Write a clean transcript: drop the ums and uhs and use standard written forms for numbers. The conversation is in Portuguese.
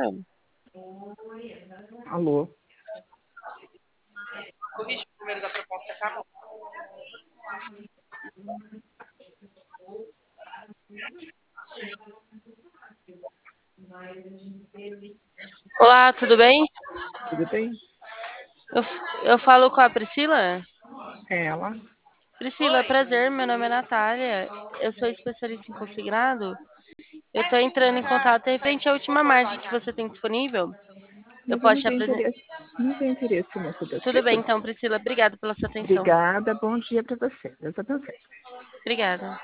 Alô? O ritmo primeiro da proposta acabou. Olá, tudo bem? Tudo bem? Eu falo com a Priscila. É ela? Priscila, prazer, meu nome é Natália. Eu sou especialista em consignado. Eu estou entrando em contato referente à última margem que você tem disponível. Eu Mas eu posso não te tenho apresentar. interesse. Não tenho interesse, moça. Tudo bem, Tipo, então, Priscila. Obrigada pela sua atenção. obrigada. Bom dia pra você. Deus abençoe. Obrigada.